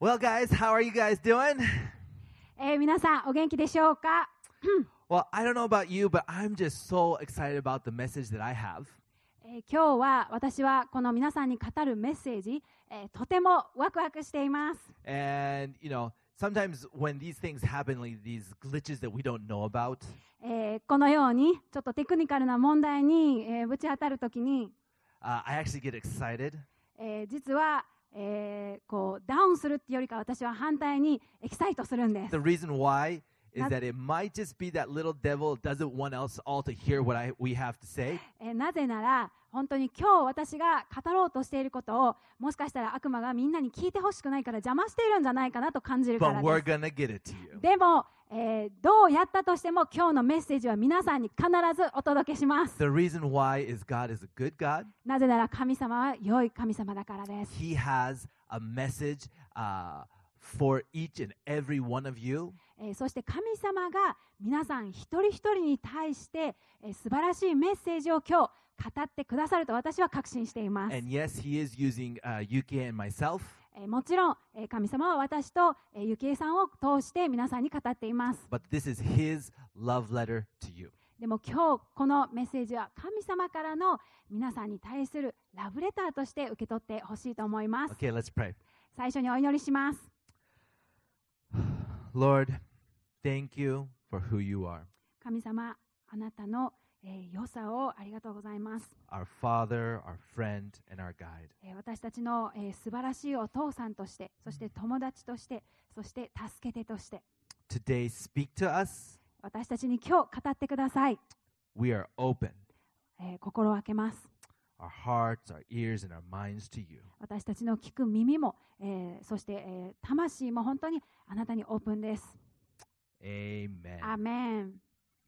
Well, guys, how are you guys doing? 皆さんお元気でしょうか？ Well, I don't know about you, but I'm just so excited about the message that I have. 今日は私はこの皆さんに語るメッセージ、とてもワクワクしています。 And, sometimes when these things happen, like these glitches that we don't know about, このようにちょっとテクニカルな問題に、ぶち当たるときに、 I actually get excited. 実は、こうダウンするっていうよりか私は反対にエキサイトするんです。 The reason why is that it might just be that little devil doesn't want us all to hear what we have to say. なぜなら本当に今日私が語ろうとしていることをもしかしたら悪魔がみんなに聞いてほしくないから邪魔しているんじゃないかなと感じるか But ら we're です。 gonna get it to you. でも、どうやったとしても今日のメッセージは皆さんに必ずお届けします。 The reason why is God is a good God. なぜなら神様は良い神様だからです。 He has a message for each and every one of you. そして神様が皆さん一人一人に対して、素晴らしいメッセージを今日語ってくださると私は確信しています。 And yes, he is using Yuki and myself. もちろん、神様は私と、ゆきえさんを通して皆さんに語っています。 But this is his love letter to you. でも今日このメッセージは神様からの皆さんに対するラブレターとして受け取ってほしいと思います。 Okay, let's pray. 最初にお祈りします。 Lord, thank you for who you are. 神様、あなたの、良さをありがとうございます。 Our Father, our friend, and our guide. 私たちの、素晴らしいお父さんとして、そして友達として、そして助け手として、 Today, speak to us. 私たちに今日語ってください。 We are open. 心を開けます。 Our hearts, our ears, and our minds to you. 私たちの聞く耳も、そして、魂も本当にあなたにオープンです。 Amen. アーメン。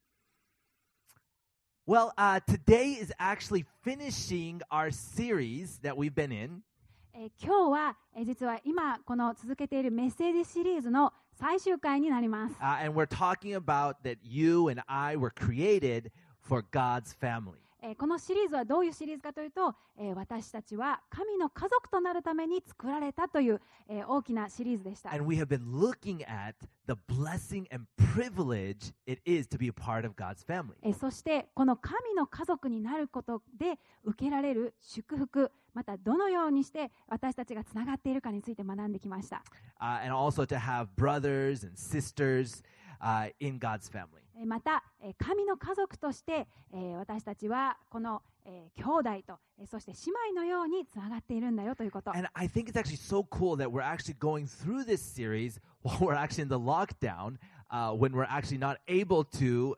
Well, today is actually finishing our series that we've been in. 今日は、実は今この続けているメッセージシリーズの最終回になります。 And we're talking about that you and I were created for God's family. このシリーズはどういうシリーズかというと、私たちは神の家族となるために作られたという、大きなシリーズでした。 And we have been looking at the blessing and privilege it is to be a part of God's family. そしてこの神の家族になることで受けられる祝福、またどのようにして私たちがつながっているかについて学んできました。 And also to have brothers and sisters in God's family. また神の家族として私たちはこの兄弟とそして姉妹のようにつながっているんだよということ。 And I think it's actually so cool that we're actually going through this series while we're actually in the lockdown, when we're actually not able to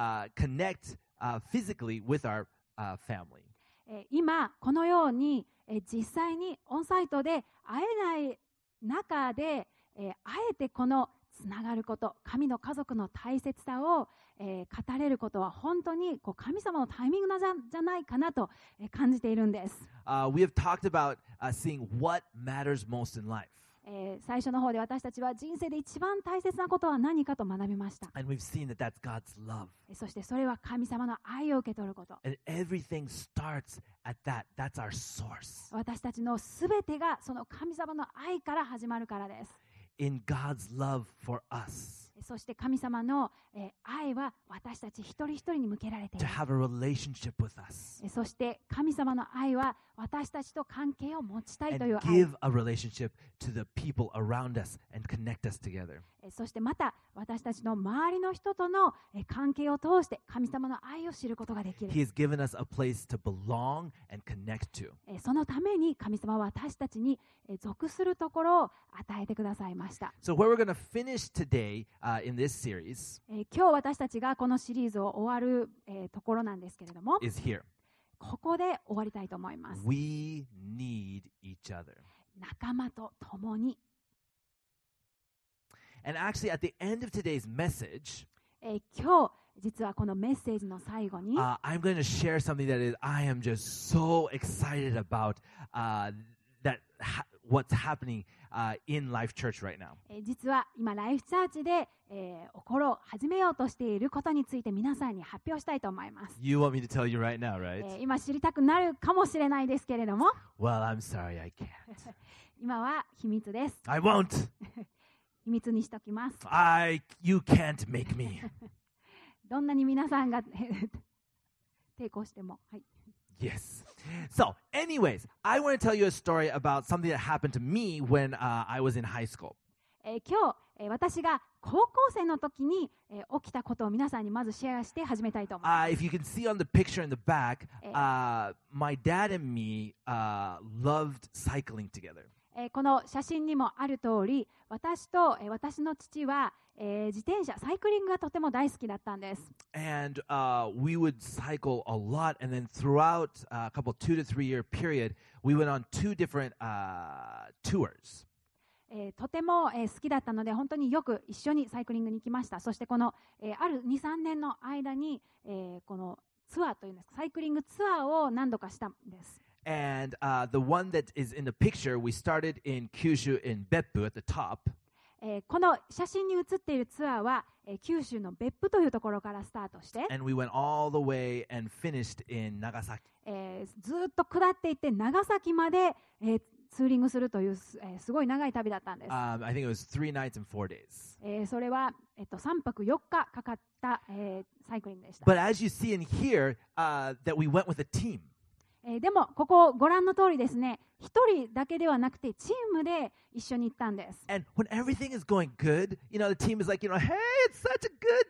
connect physically with our family. 今このように実際にオンサイトで会えない中であえてこのつながること、神の家族の大切さを、語れることは本当にこう神様のタイミングじゃないかなと、感じているんです。 We have talked about seeing what matters most in life. 最初の方で私たちは人生で一番大切なことは何かと学びました。 And we've seen that that's God's love. そしてそれは神様の愛を受け取ること。 And everything starts at that. That's our source. 私たちのすべてがその神様の愛から始まるからです。 In God's love for us. そして神様の、愛は私たち一人一人に向けられてい To る。 have a relationship with us. そして神様の愛は私たちと関係を持ちたい And という愛。 give a relationship to the people around us and connect us together. そしてまた私たちの周りの人との関係を通して神様の愛を知ることができる。 He has given us a place to belong and connect to. そのために神様は私たちに属するところを与えてくださいました。 So where we're going to finish today in this series 今日私たちがこのシリーズを終わる、ところなんですけれども、 is here. ここで終わりたいと思います。 We need each other. 仲間と共に。 And actually at the end of today's message, 今日実はこのメッセージの最後に、 I'm going to share something that is I am just so excited about that what's happening in Life Church right now. 実は今ライフチャーチで、始めようとしていることについて皆さんに発表したいと思います。 You want me to tell you right now, right? 今知りたくなるかもしれないですけれども、 Well, I'm sorry, I can't. 今は秘密です。 I won't. 秘密にしときます。 You can't make me. どんなに皆さんが抵抗しても、はい。 Yes. So, anyways, I want to tell you a story about something that happened to me when I was in high school. 今日、私が高校生の時に、起きたことを皆さんにまずシェアして始めたいと思います。 If you can see on the picture in the back, my dad and me loved cycling together. この写真にもある通り、私と、私の父は、自転車、サイクリングがとても大好きだったんです。 And we would cycle a lot, and then throughout a couple 2 to 3 year period, we went on 2 different tours. とても、好きだったので本当によく一緒にサイクリングに行きました。そしてこの、ある 2,3 年の間に、このツアーというんですか、サイクリングツアーを何度かしたんです。 And the one that is in the picture, we started in Kyushu in Beppu at the top. この写真に写っているツアーは、九州の別府というところからスタートして、 And we went all the way and finished in Nagasaki. ずっと下っていって長崎まで、ツーリングするという、すごい長い旅だったんです。 I think it was 3 nights and 4 days. それは、3泊4日かかった、サイクリングでした。 But as you see and hear, that we went with a team. でもここご覧の通りですね、一人だけではなくてチームで一緒に行ったんです。 And when everything is going good, the team is like, hey, it's such a good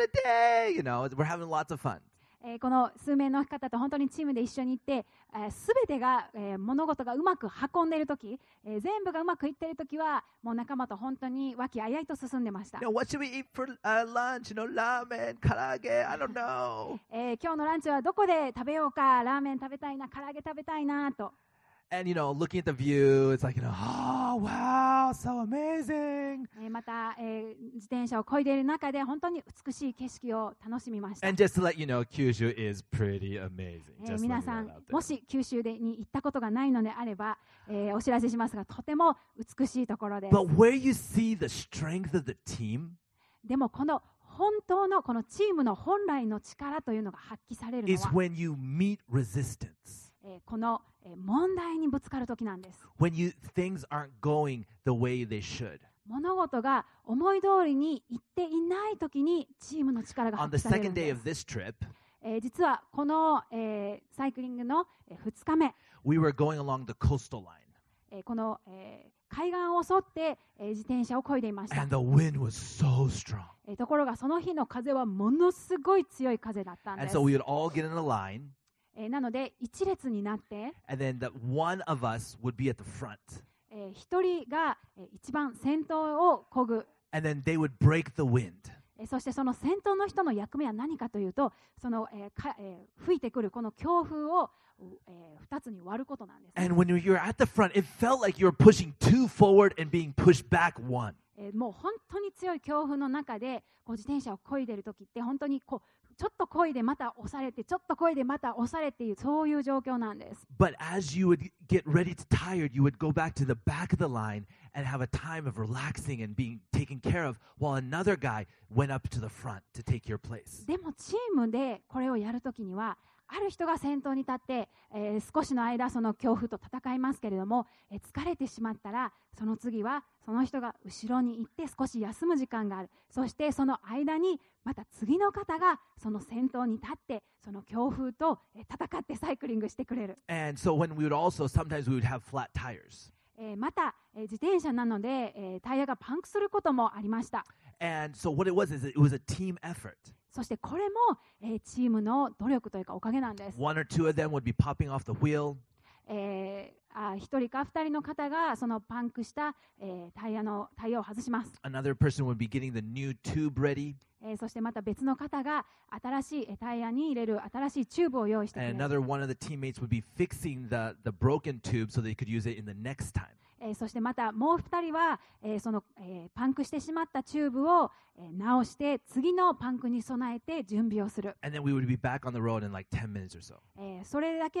day today. We're having lots of fun. この数名の方と本当にチームで一緒に行って、すべてが、物事がうまく運んでいるとき、全部がうまくいっているときは、もう仲間と本当に和気あいあいと進んでました。 What should we eat for lunch? Ramen, karaage, I don't know. 今日のランチはどこで食べようか、ラーメン食べたいな、唐揚げ食べたいなと。 And, looking at the view, it's like, oh, wow, so amazing. また、自転車を漕いでいる中で本当に美しい景色を楽しみました。 And just to let you know, Kyushu is pretty amazing. Just 皆 letting さ you ん know that out も there. し九州に行ったことがないのであれば、お知らせしますがとても美しいところです。 But where you see the strength of the team でもこの本当のこのチームの本来の力というのが発揮されるの is は、 when you meet resistance. この問題にぶつかるときなんです。 When things aren't going the way they should. 物事が思い通りにいっていないときにチームの力が On 発 the 揮される second ん day で of す。 this trip, 実はこの、サイクリングの2日目、 we were going along the coastal line. この、海岸を沿って、自転車を漕いでいました。 And the wind was so strong. ところがその日の風はものすごい強い風だったんで And す。 so we would all get in a line, なので一列になって、 and then one of us would be at the front. 一人が一番先頭を漕ぐ。 And then they would break the wind. そしてその先頭の人の役目は何かというと、その、吹いてくるこの強風を、2つに割ることなんです、ね。 And when you were at the front, it felt like you were pushing 2 forward and being pushed back 1. もう本当に強い強風の中でこう自転車を漕いでいるときって本当にこうちょっと漕いでまた押されてちょっと漕いでまた押されていうそういう状況なんです。 But as you would get ready to tired, you would go back to the back of the line and have a time of relaxing and being taken care of while another guy went up to the front to take your place. でもチームでこれをやるときにはある人が先頭に立って、少しの間その恐怖と戦いますけれども、疲れてしまったらその次はその人が後ろに行って少し休む時間がある。そしてその間にまた次の方がその先頭に立ってその強風と戦ってサイクリングしてくれる。 And so when we would also, sometimes we would have flat tires. また、自転車なので、タイヤがパンクすることもありました。 And so what it was is it was a team effort. そしてこれも、チームの努力というかおかげなんです。 One or two of them would be popping off the wheel. 一人か二人の方がそのパンクした、タイヤを外します。 Another person would be getting the new tube ready. そしてまた別の方が新しいタイヤに入れる新しいチューブを用意してくれ And る。 another one of the teammates would be fixing the broken tube so they could use it in the next time. そしてまたもう2人は、その、パンクしてしまったチューブを、直して次のパンクに備えて準備をする。 And then we would be back on the road in like 10 minutes or so. それだけ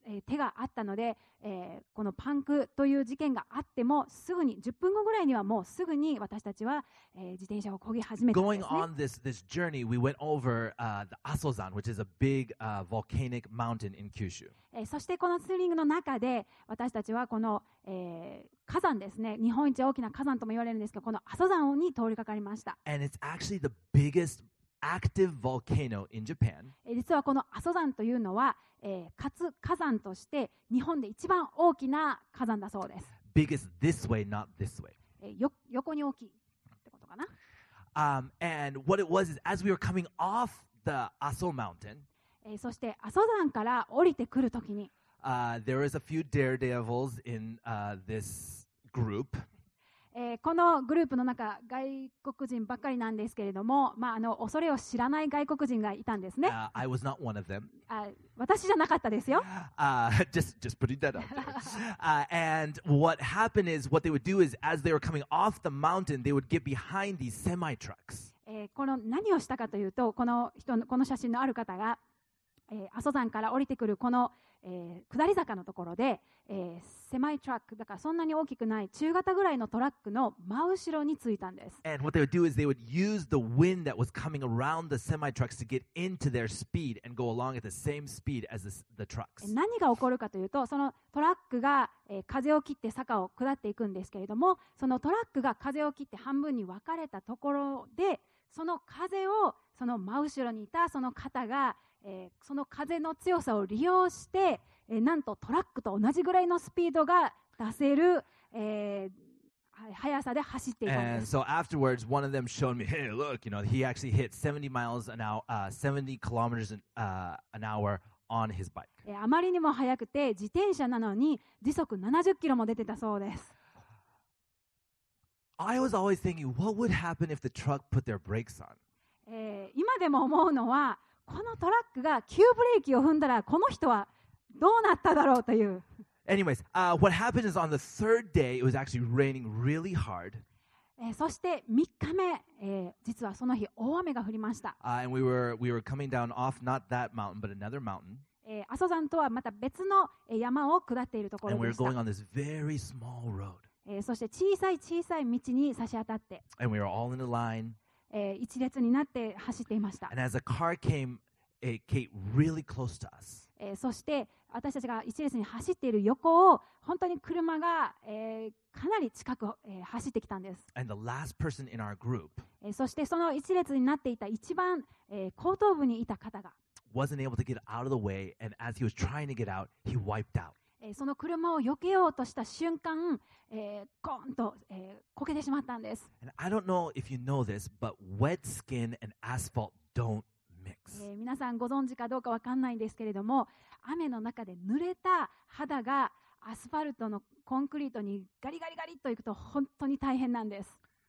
手があったので、このパンクという事件があってもすぐに10分後ぐらいにはもうすぐに私たちは、自転車を漕ぎ始めたんで Going すね。 on this journey, we went over the Asozan, which is a big volcanic mountain in Kyushu. そしてこのツーリングの中で私たちはこの、火山ですね、日本一大きな火山とも言われるんですけど、この阿蘇山に通りかかりました。 And it's actually the biggest active volcano in Japan. 実はこの阿蘇山というのは、活火山として日本で一番大きな火山だそうです。 Biggest this way, not this way. 横に大きいってことかな。 And what it was is, as we were coming off the Aso mountain, そして阿蘇山から降りてくるときに、 there was a few daredevils in this group. このグループの中、外国人ばっかりなんですけれども、恐れを知らない外国人がいたんですね。 I was not one of them. 私じゃなかったですよ。 Just putting that out there. And what happened is, what they would do is, as they were coming off the mountain, they would get behind these semi trucks. この何をしたかというと、この写真のある方が、阿蘇山から降りてくるこの、下り坂のところで、セマイトラックだからそんなに大きくない中型ぐらいのトラックの真後ろについたんです。 And what they would do is, they would use the wind that was coming around the semi trucks to get into their speed and go along at the same speed as the trucks. 何が起こるかというと、そのトラックが、風を切って坂を下っていくんですけれども、そのトラックが風を切って半分に分かれたところで、その風をその真後ろにいたその方が、その風の強さを利用して、なんとトラックと同じぐらいのスピードが出せる、速さで走っていたん And です。 so afterwards, one of them showed me, hey, look, he actually hit 70 miles an hour, 70 kilometers an hour on his bike. あまりにも速くて自転車なのに時速70キロも出てたそうです。 I was always thinking, what would happen if the truck put their brakes on? 今でも思うのは、このトラックが急ブレーキを踏んだらこの人はどうなっただろうという。 Anyways, what happened is, on the third day, it was actually raining really hard. そして3日目、実はその日大雨が降りました。 And we were coming down off not that mountain, but another mountain. 阿蘇山とはまた別の山を下っているところ And we で were した。 going on this very small road. そして小さい道に差し当たって、 And we were all in a line. 一列になって走っていました。 And as a car came, it came really close to us. そして私たちが一列に走っている横を本当に車が、かなり近く、走ってきたんです。 And the last person in our group そしてその一列になっていた一番、後頭部にいた方が、 wasn't able to get out of the way, and as he was trying to get out, he wiped out. その車を避けようとした瞬間、コーンと、こけてしまったんです。 And I don't know if you know this, but wet skin and asphalt don't mix. 皆さんご存知かどうかわかんないんですけれども、雨の中で濡れた肌がアスファルトのコンクリートにガリガリガリといくと本当に大変なんです。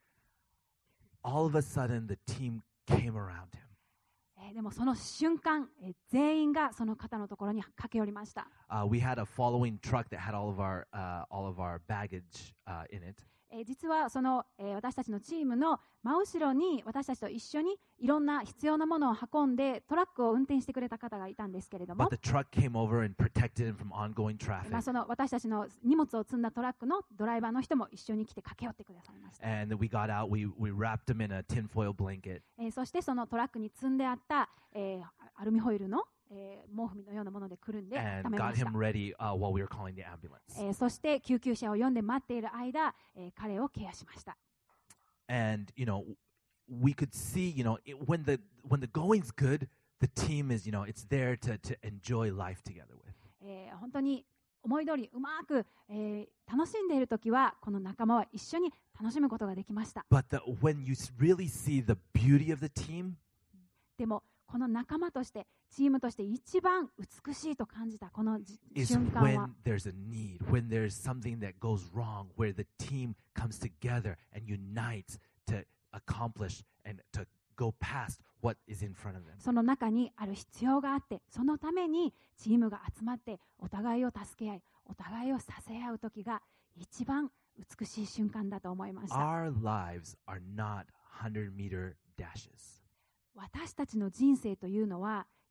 All of a sudden, the team came around him. でもその瞬間、全員がその方のところに駆け寄りました。 We had a following truck that had all of our baggage in it. 実はその、私たちのチームの真後ろに私たちと一緒にいろんな必要なものを運んでトラックを運転してくれた方がいたんですけれども、 But the truck came over and protected him from ongoing traffic. その私たちの荷物を積んだトラックのドライバーの人も一緒に来て駆け寄ってくださいました。 And we got out, we wrapped him in a tinfoil blanket. そしてそのトラックに積んであった、アルミホイルの、毛布のようなものでくるんで And 温めま got した。 him ready while we were calling the ambulance. そして救急車を呼んで待っている間、彼をケアしました。 And we could see, when the going's good, the team is, it's there to enjoy life together with. 本当に思い通りうまく、楽しんでいるときはこの仲間は一緒に楽しむことができました。 But when you really see the beauty of the team, でもこの仲間としてチームとして一番美しいと感じたこの is 瞬間は when there's a need, when there's something that goes wrong, where the team comes together and unites to accomplish and to go past what is in front of them. その中にある必要があって、そのためにチームが集まってお互いを助け合い、お互いを支え合う時が一番美しい瞬間だと思いました。 Our lives are not 100-meter dashes. 私たちの人生というのは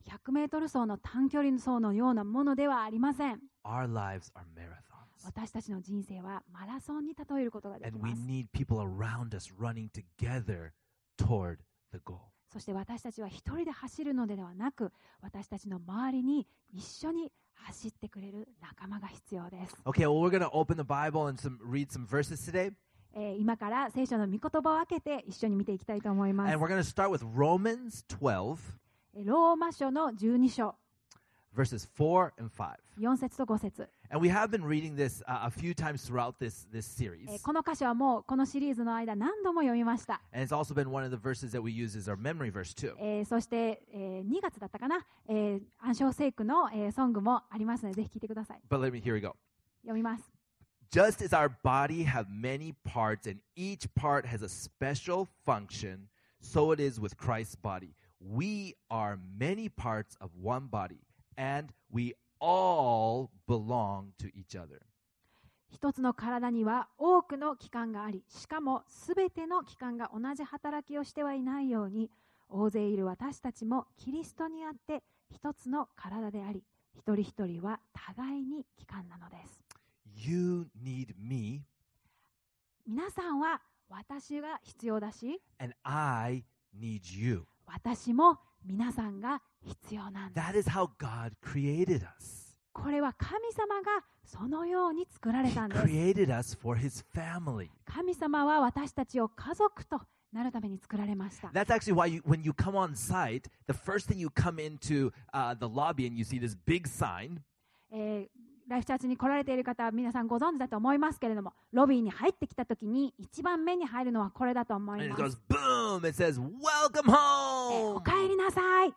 100メートル走の短距離走のようなものではありません。 Our lives are marathons. 私たちの人生はマラソンに例えることができ And ま we す。 need people around us running together toward the goal. そして私たちは一人で走るのではなく、私たちの周りに一緒に走ってくれる仲間が必要です。 Okay, well, we're going to open the Bible and read some verses today. 今から聖書の御言葉を開けて一緒に見ていきたいと思います。 And we're going to start with Romans 12, ローマ書の12章、 verses 4 and 5. 4節と5節。 And we have been reading this a few times throughout this series. この箇所はもうこのシリーズの間何度も読みました。 And it's also been one of the verses that we use as our memory verse too. そして、2月だったかな、暗唱聖句の、ソングもありますので、ぜひ聞いてください。 But here we go. 読みます。 Just as our body have many parts and each part has a special function, so it is with Christ's body. We are many parts of one body, and we all belong to each other. 一つの体には多くの器官があり、しかもすべての器官が同じ働きをしてはいないように、大勢いる私たちもキリストにあって一つの体であり、一人一人は互いに器官なのです。 You need me, 皆さんは私が必要だし、 and I need you. 私も皆さんが必要なんです。 That is how God created us. これは神様がそのように作られ He たんです。 created us for His family. 神様は私たちを家族となるために作られました。 That's actually why when you come on site, the first thing you come into the lobby and you see this big sign, ライフチャーチに来られている方は皆さんご存知だと思いますけれども、ロビーに入ってきたときに一番目に入るのはこれだと思 and い it ます。 goes boom, it says, Welcome お home! かえりなさい。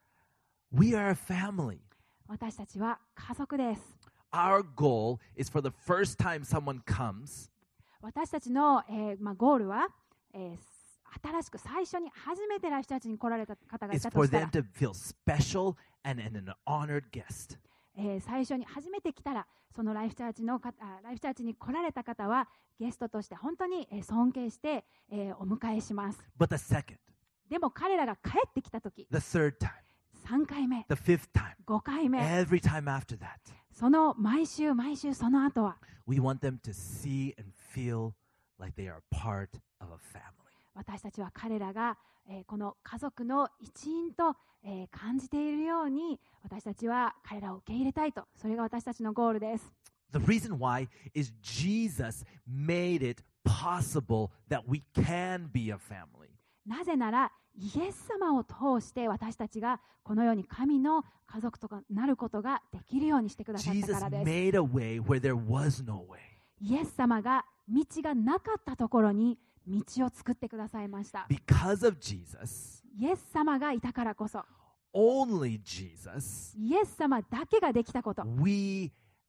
We are a family. 私たちは家族です。 Our goal is for the first time someone comes, 私たちの、ゴールは、新しく最初に初めてライフチャーチに来られた方がい is たと for したら them、to feel special and an honored guest. 最初に初めて来たら、そのライフチャーチに来られた方はゲストとして本当に尊敬して、お迎えします。 But the second, でも彼らが帰ってきたとき、 the third time, 3回目、 the fifth time, 5回目、 every time after that, その毎週その後は、 we want them to see and feel like they are part of a family. 私たちは彼らが、この家族の一員と、感じているように、私たちは彼らを受け入れたいと、それが私たちのゴールです。 The reason why is Jesus made it possible that we can be a family. なぜなら、イエス様を通して私たちがこのように神の家族となることができるようにしてくださった Jesus からです。 made a way where there was no way. イエス様が道がなかったところに道を作ってくださいました。 Because of Jesus, イエス様がいたからこそ、 only Jesus, イエス様だけができたこと、 we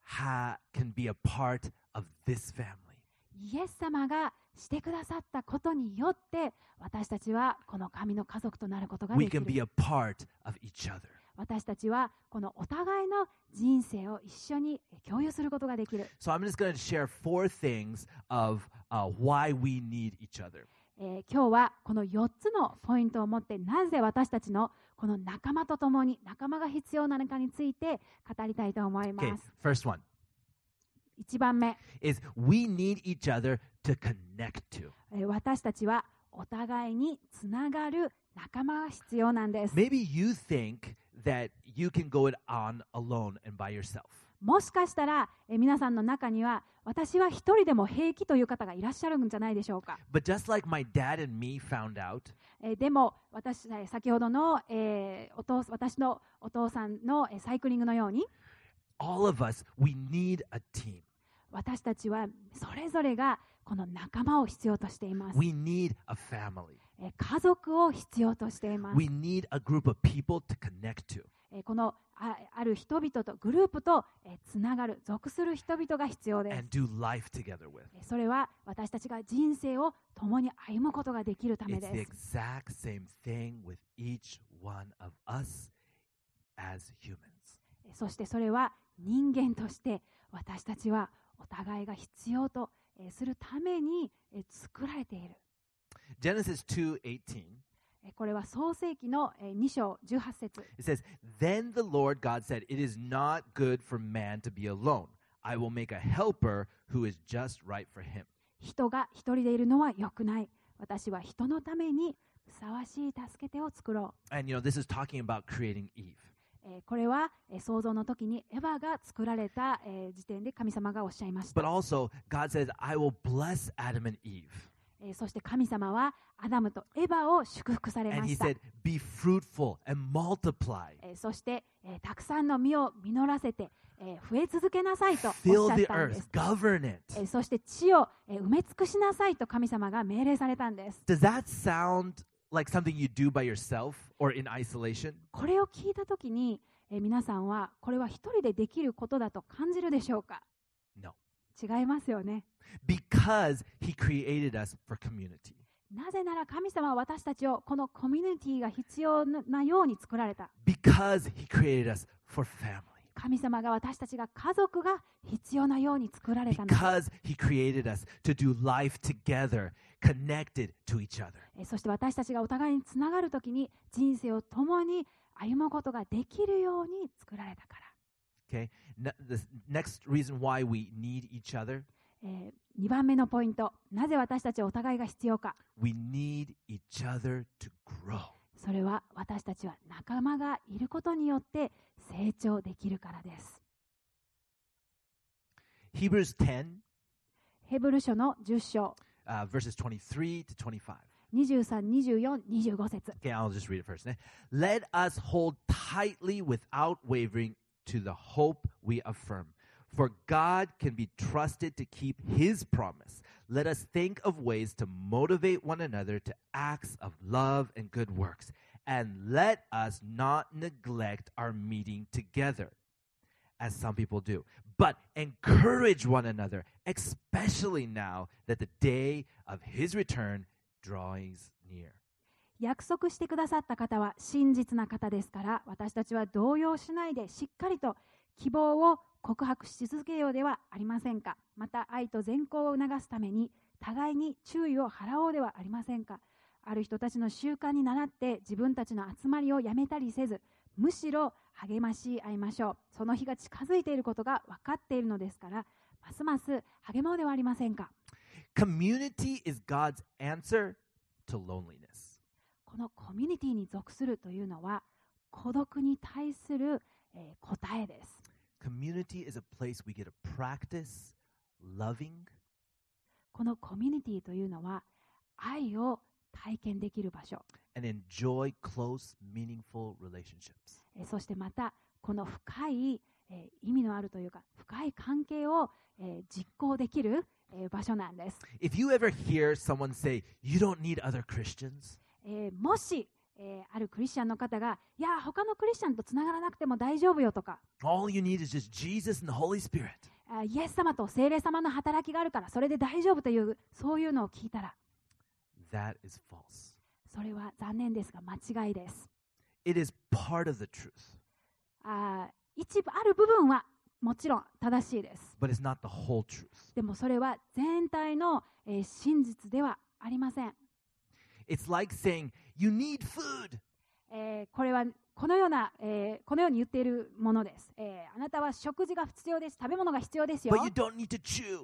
can be a part of this family. イエス様がしてくださったことによって私たちはこの神の家族となることが We でき can be る。 a part of each other. 私たちはこのお互いの人生を一緒に共有することができる。 So I'm just going to share 4 things of why we need each other. 今日はこの4つのポイントを持ってなぜ私たちのこの仲間と共に仲間が必要なのかについて語りたいと思いま Okay, す。 first one 1番目、 is we need each other to connect to. 私たちはお互いにつながる仲間が必要なんです。 Maybe you think that you can go it on alone and by yourself. もしかしたら皆さんの中には私は一人でも平気という方がいらっしゃるんじゃないでしょうか。 But just like my dad and me found out, でも先ほどの、私のお父さんのサイクリングのように all of us, we need a team. 私たちはそれぞれがこの仲間を必要としています。 We need a family. 家族を必要としています。 We need a group of people to connect to. このある人々とグループとつながる属する人々が必要です。 and do life together with. それは私たちが人生を共に歩むことができるため It's で the す。 exact same thing with each one of us as humans. そしてそれは人間として私たちはお互いが必要とするために作られている。 Genesis 2:18 これは創世記の2章18節。 It says, Then the Lord God said, It is not good for man to be alone. I will make a helper who is just right for him. 人が一人でいるのは良くない。私は人のためにふさわしい助け手を作ろ And this is talking about creating Eve. う。これは創造の時にエヴァが作られた時点で神様がおっしゃいました。 But also, God says, I will bless Adam and Eve. そして神様はアダムとエヴァを祝福され And ま he した。 said, Be fruitful and multiply. そしてたくさんの実を実らせて増え続けなさいとおっ Fill しゃっ the たんで earth. す。 Govern it. そして地を埋め尽くしなさいと神様が命令されたんです。 Does that sound like something you do by yourself or in isolation? これを聞いたときに皆さんはこれは一人でできることだと感じるでしょうか？ No. 違いますよね。 Because he created us for community. なぜなら神様は私たちをこのコミュニティが必要なように作られた。 Because he created us for family. 神様が私たちが家族が必要なように作られたのです。 Because he created us to do life together, connected to each other. そして私たちがお互いにつながるときに人生を共に歩むことができるように作られたから。 Okay? The next reason why we need each other, 2番目のポイント。なぜ私たちお互いが必要か。 we need each other to grow. それは私たちは仲間がいることによって成長できるからです。 Hebrews 10, ヘブル書の10章 verses 23 to 25. 23、24、25節。 Okay, I'll just read it first. Let us hold tightly without wavering to the hope we affirm. For God can be trusted to keep his promise. Let us think of ways to motivate one another to acts of love and good works. And let us not neglect our meeting together, as some people do, but encourage one another, especially now that the day of his return draws near. 約束してくださった方は真実な方ですから、私たちは動揺しないでしっかりと希望を告白し続けようではありませんか。また愛と善行を促すために互いに注意を払おうではありませんか。ある人たちの習慣に倣って自分たちの集まりをやめたりせず、むしろ励まし合いましょう。その日が近づいていることが分かっているのですから、ますます励もうではありませんか。 Community is God's answer to loneliness. このコミュニティに属するというのは孤独に対する、答えです。 Community is a place we get to practice loving, このコミュニティというのは愛を体験できる場所、 and enjoy close, meaningful relationships. そしてまたこの深い、意味のあるというか深い関係を、実行できる、場所なんです。 If you ever hear someone say, you don't need other Christians, もし、あるクリスチャンの方がいや他のクリスチャンとつながらなくても大丈夫よとか、 all you need is just Jesus and the Holy Spirit. イエス様と聖霊様の働きがあるからそれで大丈夫というそういうのを聞いたら、 That is false. それは残念ですが間違いです。 It is part of the truth, 一部ある部分はもちろん正しいです。 but it's not the whole truth. でもそれは全体の、真実ではありません。 It's like saying, you need food, これはこのように言っているものです。あなたは食事が必要です。食べ物が必要ですよ。 but you don't need to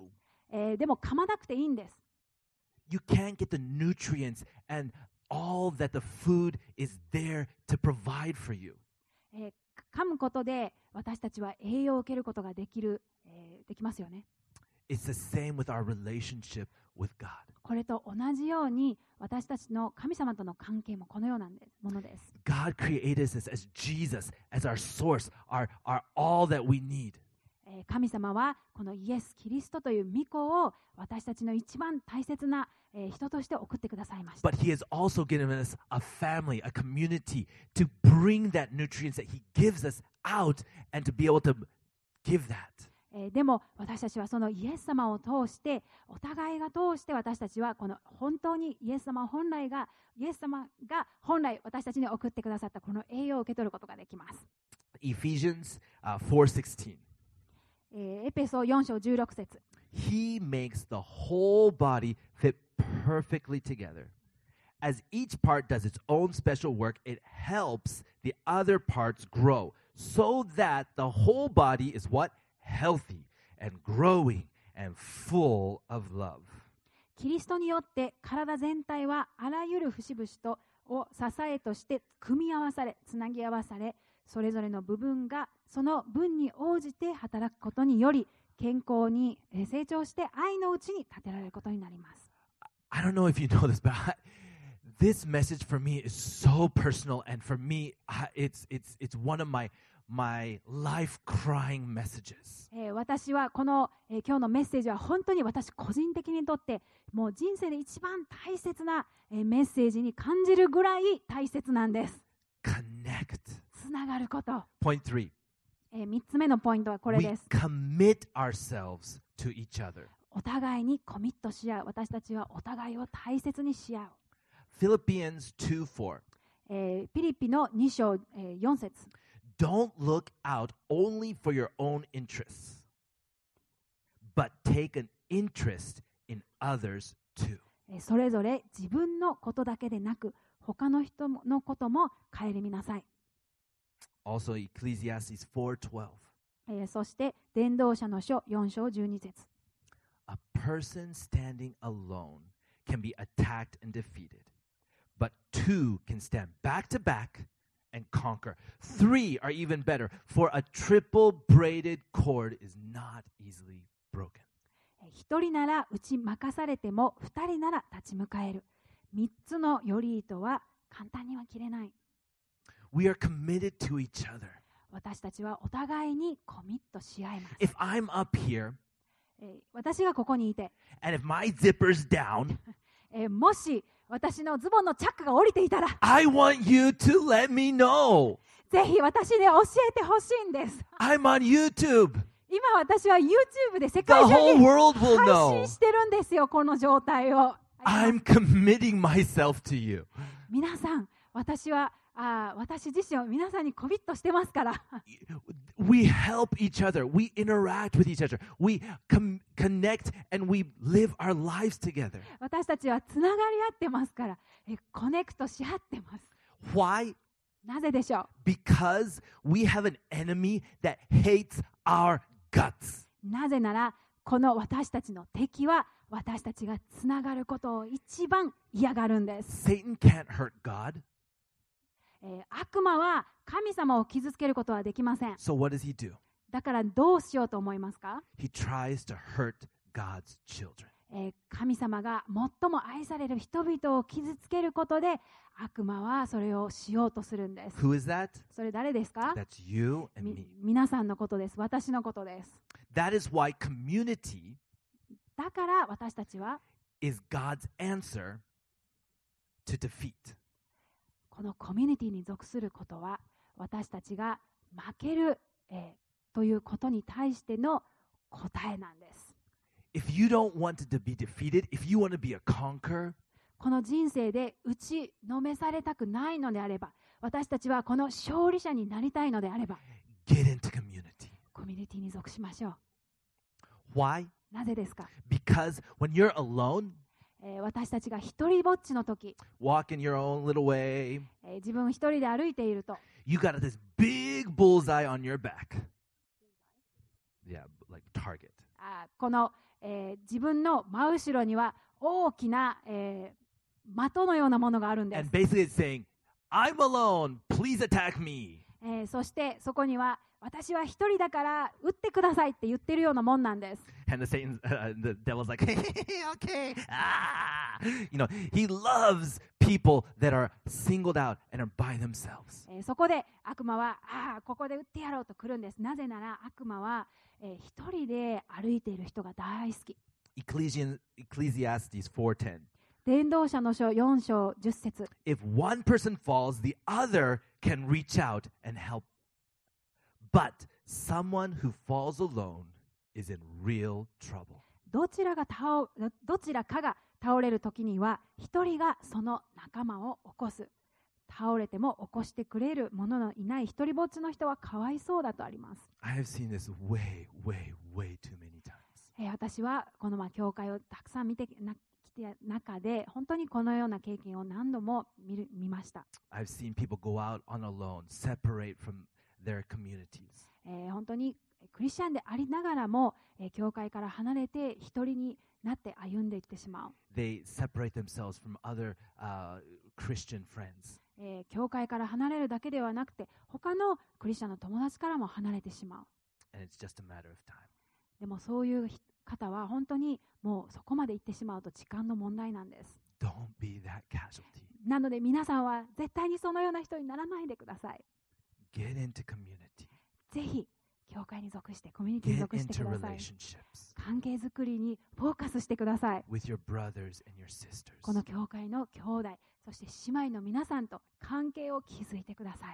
chew. でも噛まなくていいんです。 You can't get the nutrients and all that the food is there to provide for you. 噛むことで私たちは栄養を受けることができますよね。 It's the same with our relationship with God. これと同じように私たちの神様との関係もこのようなものです。 God created us as Jesus, as our source, our all that we need. 神様はこのイエス・キリストという御子を私たちの一番大切な人として送ってくださいました。 But He has also given us a family, a community to bring that nutrients that He gives us out and to be able to give that. でも私たちはそのイエス様を通してお互いが通して私たちはこの本当にイエス様が本来私たちに送ってくださったこの栄養を受け取ることができます。 Ephesians 4:16. エペソ4章16節。 He makes the whole body fit perfectly together. As each part does its own special work, it helps the other parts grow so that the whole body is what? Healthy and growing and full of love. キリストによって体全体はあらゆる節々とを支えとして組み合わされ、つなぎ合わされ、それぞれの部分がその分に応じて働くことにより健康に成長して愛のうちに立てられることになります。 I don't know if you know this, but this message for me is so personal, and for me, it's one of my life crying messages. 私はこの、今日のメッセージは本当に私個人的にとってもう人生で一番大切な、メッセージに感じるぐらい大切なんです。 Connect. つながること。 Point 3. 3つ目のポイントはこれ We です。 commit ourselves to each other. お互いにコミットし合う。私たちはお互いを大切にし合う。 Philippians 2:4. ピリピの2章、4節。 Don't look out only for your own interests, but take an interest in others too. それぞれ自分のことだけでなく他の人のことも顧みなさい。 Also, Ecclesiastes 4:12. そして伝道者の書4章12節。 A person standing alone can be attacked and defeated, but two can stand back to back and conquer. Three are even better, for a triple braided cord is not easily broken. 一人なら打ち負かされても二人なら立ち向かえる。三つのより糸は簡単には切れない。 We are committed to each other. 私たちはお互いにコミットし合います。 If I'm up here 私がここにいて、 and if my zipper's down, もし私のズボンのチャックが降りていたら、 I want you to let me know. ぜひ私に教えてほしいんです。 I'm on YouTube. 今私は YouTube で世 The 界中 whole に world will 配 know. 信してるんですよ、この状態を。 I'm committing myself to you. 皆さん、私自身を皆さんにコミットしてますから。 We help each other. We interact with each other. We connect and we live our lives together. 私たちはつながり合ってますから、コネクトし合ってます。 Why? なぜでしょ Because we have an enemy that hates our guts. う。なぜなら、この私たちの敵は私たちがつながることを一番嫌がるんです。 Satan can't hurt God. 悪魔は神様を傷つけることはできません。 So what does he do? だからどうしようと思いますか？ He tries to hurt God's children. 神様が最も愛される人々を傷つけることで悪魔はそれをしようとするんです。 Who is that? それ誰ですか？ That's you and me. 皆さんのことです。私のことです。 That is why community だから私たちは is God's answer to defeat. このコミュニティに属することは私たちが負ける、ということに対しての答えなんです。 If you don't want to be defeated, if you want to be a conqueror, この人生で打ちのめされたくないのであれば、私たちはこの勝利者になりたいのであれば、 get into community. コミュニティに属しましょう。 Why? なぜですか？ Because when you're alone, 私たちが一人ぼっちの時、 walking your own little way, 自分一人で歩いていると、 you got this big bullseye on your back. Yeah, like target. この、自分の真後ろには大きな、的のようなものがあるんで And す。 basically it's saying, I'm alone, please attack me. そしてそこには私は一人だから撃ってくださいって言ってるようなもんなんです。 And the devil's like, okay. You know, he loves people that are singled out and are by themselves. そこで悪魔はここで撃ってやろうと来るんです。なぜなら悪魔は、一人で歩いている人が大好き。 Ecclesiastes 4:10. 伝道者の書4章10節。 If one person falls, the other can reach out and help. But someone who falls alone is in real trouble. どちらかが倒れるときには一人がその仲間を起こす。倒れても起こしてくれる者のいない一人ぼっちの人はかわいそうだとあります。 I have seen this way too many times. 私はこの教会をたくさん見てきて中で本当にこのような経験を何度も見ました。 I've seen people go out on a loan, separate from their communities. 本当にクリスチャンでありながらも、教会から離れて一人になって歩んでいってしまう。 They separate themselves from other Christian friends. 教会から離れるだけではなくて、他のクリスチャンの友達からも離れてしまう。 And it's just a matter of time. でもそういう方は本当にもうそこまで行ってしまうと時間の問題なんです。 Don't be that casualty. なので皆さんは絶対にそのような人にならないでください。 Get into community. ぜひ教会に属してコミュニティに Get 属して into ください。 relationships 関係づくりにフォーカスしてください。 with your brothers and your sisters. この教会の兄弟、そして姉妹の皆さんと関係を築いてください。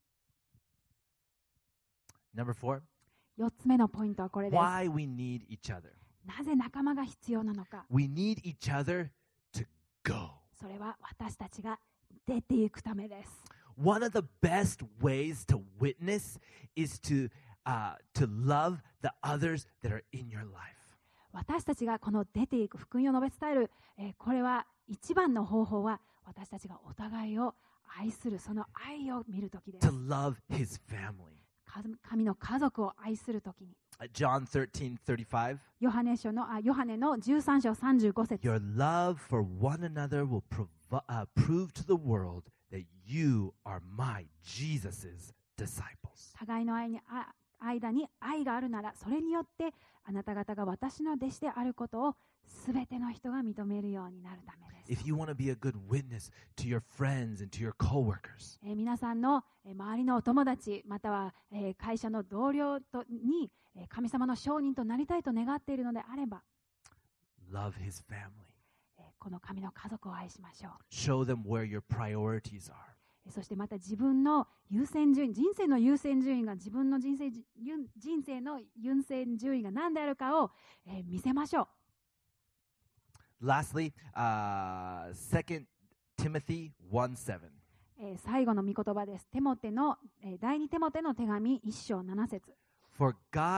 Number 4, 4つ目のポイントはこれです。 why we need each other. なぜ仲間が必要なのか。 We need each other to go. それは私たちが出ていくためです。 One of the best ways to witness is to love the others that are in your life. 私たちがこの出ていく福音を述べ伝える、これは一番の方法は私たちがお互いを愛する、その愛を見るときです。 To love his family. 神の家族を愛するときに。 John 13:35. ヨハネの13章35節。 Your love for one another will prove to the world that you are my Jesus's disciples. 互いの間に愛があるなら、それによってあなた方が私の弟子であることをすべての人が認めるようになるためです。 If you want to be a good witness to your friends and to your coworkers, 皆さんの周りのお友達、または会社の同僚に神様の証人となりたいと願っているのであれば、 love his family. この神の家族を愛しましょう。 Show them where your priorities are. そしてまた自分の優先順位、人生の優先順位が自分の人生の優先順位が何であるかを見せましょう。 Lastly, 2 Timothy 1:7. 最後の御言葉です。第2テモテの手紙1章7節。 For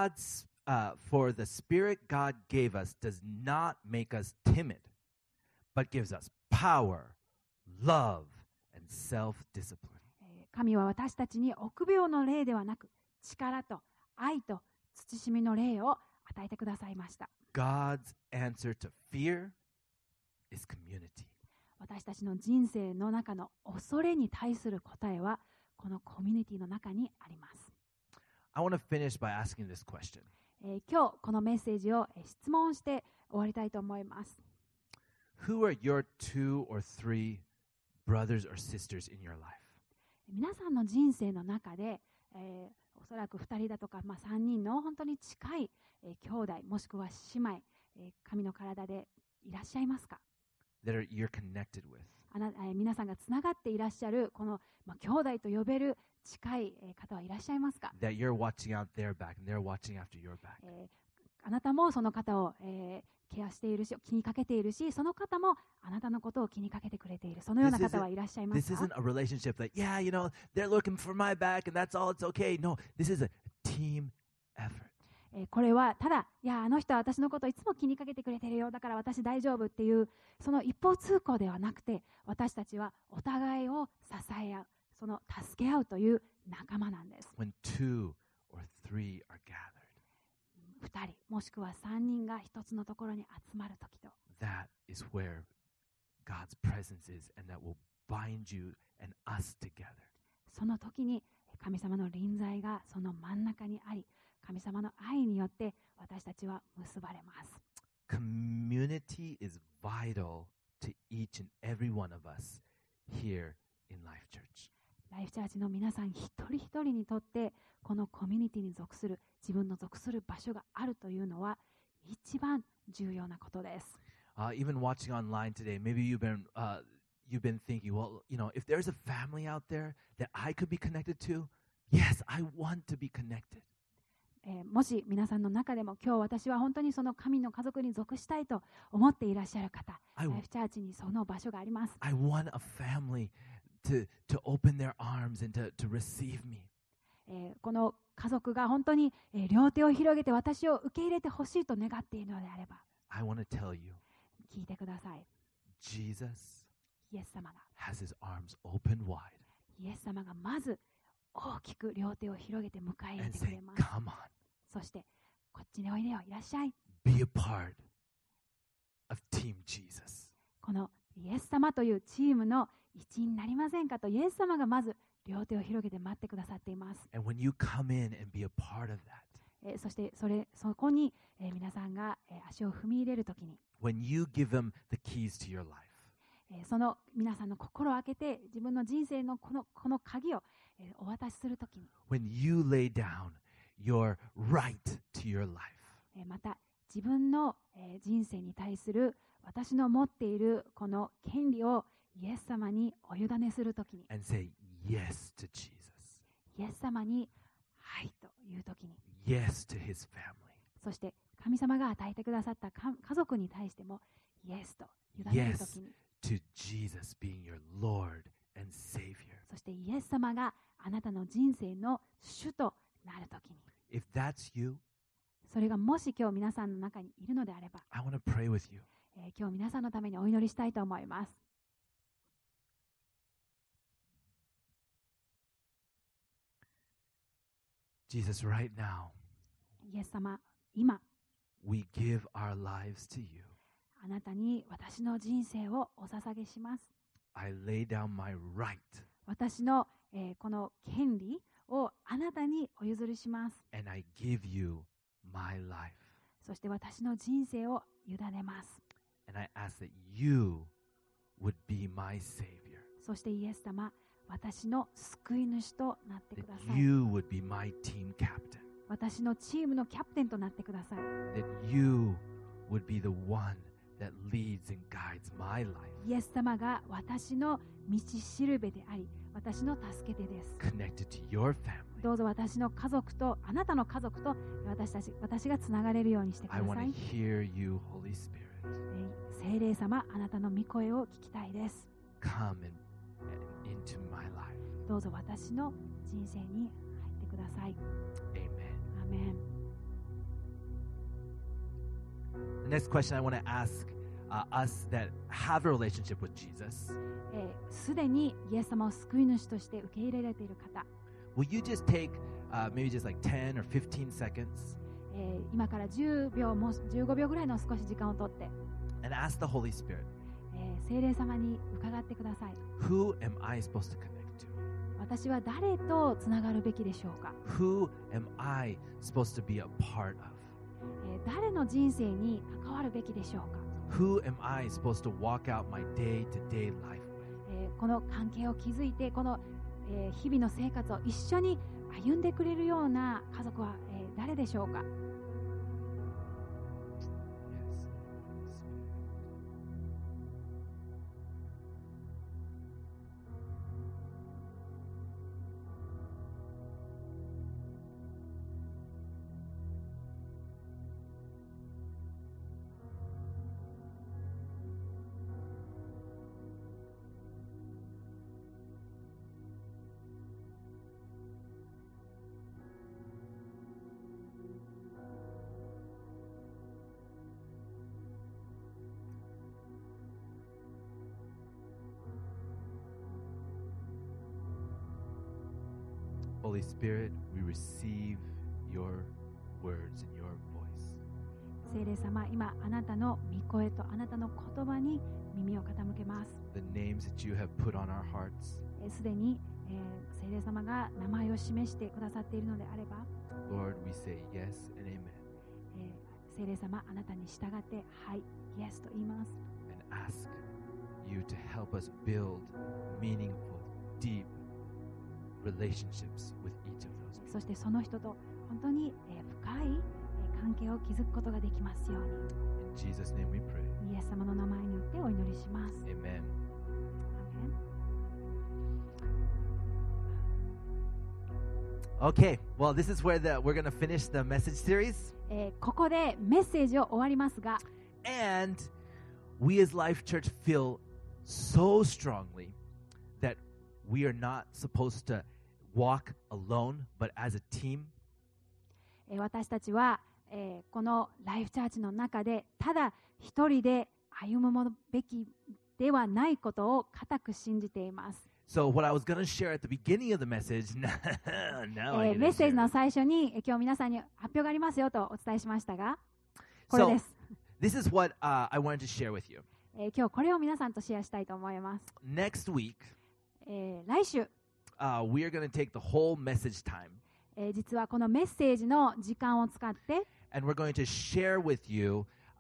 the Spirit God gave us does not make us timid, but gives us power, love, and self-discipline. 神は私たちに臆病の霊ではなく、力と愛と慎みの霊を与えてくださいました。 God's answer to fear is community. 私たちの人生の中の恐れに対する答えは、このコミュニティの中にあります。 I want to finish by asking this question. 今日このメッセージを質問して終わりたいと思います。 Who are your 2 or 3 brothers or sisters in your life? 皆さんの人生の中で、おそらく2人だとか、3人の本当に近い、兄弟もしくは姉妹、神の体でいらっしゃいますか？ That you're connected with. 皆さんがつながっていらっしゃるこの、兄弟と呼べる近い方はいらっしゃいますか？ That you're watching out their back and they're watching after your back. あなたもその方を、ケアしているし、気にかけているし、その方もあなたのことを気にかけてくれている。そのような方はいらっしゃいます This か？ isn't a relationship that, yeah, they're looking for my back and that's all, it's okay. No, this is a team effort. これはただ、いや、あの人は私のことをいつも気にかけてくれているよ、だから私大丈夫っていう、その一方通行ではなくて、私たちはお互いを支え合う、その助け合うという仲間なんです。 When 2 or 3 are gathered, 2人もしくは3人が一つのところに集まるときと、 that is where God's presence is and that will bind you and us together. その時に神様の臨在がその真ん中にあり、神様の愛によって私たちは結ばれます。 Community is vital to each and every one of us here in Life Church. ライフチャーチの皆さん一人一人にとってこのコミュニティに属する、自分の属する場所があるというのは一番重要なことです。 Even watching online today, maybe you've been thinking, well, if there's a family out there that I could be connected to, yes, I want to be connected. もし皆さんの中でも今日私は本当にその神の家族に属したいと思っていらっしゃる方、ライフチャーチにその場所があります。 I want a family to open their arms and to receive me. この家族が本当に両手を広げて私を受け入れてほしいと願っているのであれば、 I want to tell you, 聞いてください。 Jesus イエス様が has his arms open wide イエス様がまず大きく両手を広げて迎え入れ and てく say, れます。 come on, そしてこっちにおいでよ、いらっしゃい。 be a part of Team Jesus. このイエス様というチームの一員になりませんかとイエス様がまず両手を広げて待ってくださっています。 And when you come in and be a part of that, そしてそこに、皆さんが、足を踏み入れるときに、 when you give them the keys to your life, その皆さんの心を開けて自分の人生のこの鍵を、お渡しするときに、 when you lay down your right to your life, また自分の、人生に対する私の持っているこの権利をイエス様にお委ねするときに、 and say yes to Jesus, イエス様にはいというときに、 yes to his family, そして神様が与えてくださった家族に対してもイエスと委ねるときに、 to Jesus being your Lord and Savior. そしてイエス様があなたの人生の主となるときに、 If that's you, それがもし今日皆さんの中にいるのであれば、 I want to pray with you. 今日皆さんのためにお祈りしたいと思います。 Jesus, right now, イエス様、今 we give our lives to you. あなたに私の人生をお捧げします。 I lay down my right 私の、この権利をあなたにお譲りします。 and I give you my life. そして私の人生を委ねます。 And I ask that you would be my Savior, そしてイエス様、私の救い主となってくだ that さい。 you would be my team captain, 私のチームのキャプテンとなってください。 that you would be the one that leads and guides my life, イエス様が私の道しるべであり、私の助け手です。 connected to your family. どうぞ私の家族と、あなたの家族と私がつながれるようにしてく I ださ want い to。hear you, Holy Spirit. 聖霊様、あなたの御声を聞きたいです。 Come and into my life. どうぞ私の人生に入ってください。 Amen. アーメン。 The next question I want to ask us that have a relationship with Jesus, すでにイエス様を救い主として受け入れられている方、 will you just take maybe just like 10 or 15 seconds 今から10秒も15秒ぐらいの少し時間をとって、 and ask the Holy Spirit, 聖霊様に伺ってください。 who am I supposed to connect to? 私は誰とつながるべきでしょうか。 Who am I supposed to be a part of? 誰の人生に関わるべきでしょうか。 Who am I supposed to walk out my day-to-day life with? この関係を築いて、この、日々の生活を一緒に歩んでくれるような家族は、誰でしょうか。 Holy Spirit, we receive your words and your voice. 聖霊様、今あなたの御声とあなたの言葉に耳を傾けます。 The names that you have put on our hearts, すでに、聖霊様が名前を示してくださっているのであれば、 Lord, we say yes and amen 聖霊様、あなたに従ってはい、イエスと言います。 and ask you to help us build meaningful, deep relationships with each of those people. そしてその人と本当に、深い、関係を築くことができますよう In Jesus' name we pray. に、イエス様の名前によってお祈りします。 Amen. アーメン。 Okay, well, this is where we're going to finish the message series. ここでメッセージを終わりますが、 And we as Life Church feel so strongly that we are not supposed to walk alone, but as a team. 私たちは、このライフチャーチの中でただ一人で歩むべきではないことを固く信じています。 So what I was going to share at the beginning of the message, now I メッ get セー to ジの share. 最初に今日皆さんに発表がありますよとお伝えしましたが、これです。 This is what I wanted to share with you. 今日これを皆さんとシェアしたいと思います。 Next week, 来週、 we are going to take the whole message time, 実はこのメッセージの時間を使って、 and we're going to share with you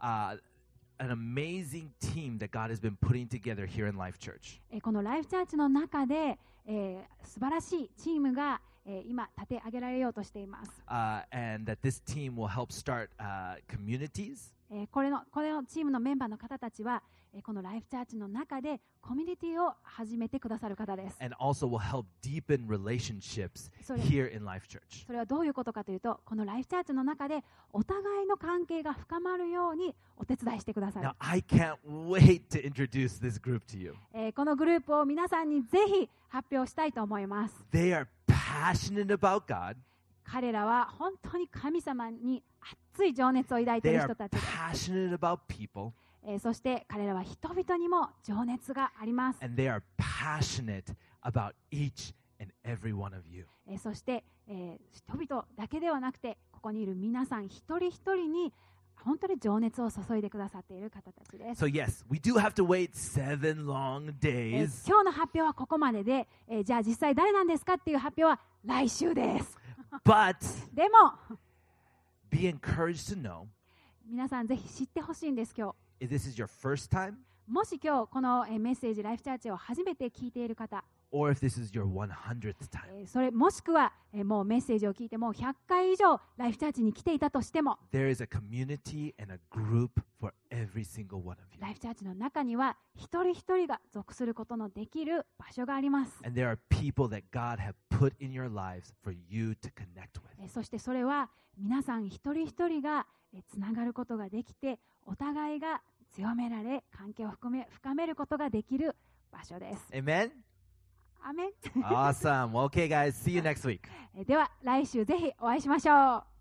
an amazing team that God has been putting together here in Life Church. このライフチャーチの中で、素晴らしいチームが、今立て上げられようとしています。 And that this team will help start communities. これのチームのメンバーの方たちは、このライフチャーチの中でコミュニティを始めてくださる方です。 And also will help deepen relationships それ here in Life Church. それはどういうことかというと、このライフチャーチの中でお互いの関係が深まるようにお手伝いしてくださる Now,。I can't wait to introduce this group to you. このグループを皆さんにぜひ発表したいと思います。 They are passionate about God. 彼らは本当に神様に熱い情熱を抱いてい They る are 人たちです。 passionate about people. そして彼らは人々にも情熱があります。 And they are passionate about each and every one of you. そして、人々だけではなくて、ここにいる皆さん一人一人に本当に情熱を注いでくださっている方たちです。 So yes, we do have to wait 7 long days. 今日の発表はここまでで、じゃあ実際誰なんですかっていう発表は来週です。 But でも be encouraged to know 皆さんぜひ知ってほしいんです。今日 if this is your first time もし今日このメッセージライフチャーチを初めて聞いている方、 or if this is your 100th time. それもしくはもうメッセージを聞いてもう100回以上ライフチャーチに来ていたとしても、 There is a community and a group for every single one of you. ライフチャーチの中には一人一人が属することのできる場所があります。 And there are people that God have put in your lives for you to connect with. そしてそれは皆さん一人一人がつながることができて、お互いが強められ関係を深めることができる場所です。 Amen? アーメン Awesome. Well, okay, guys. See you next week. では来週ぜひお会いしましょう。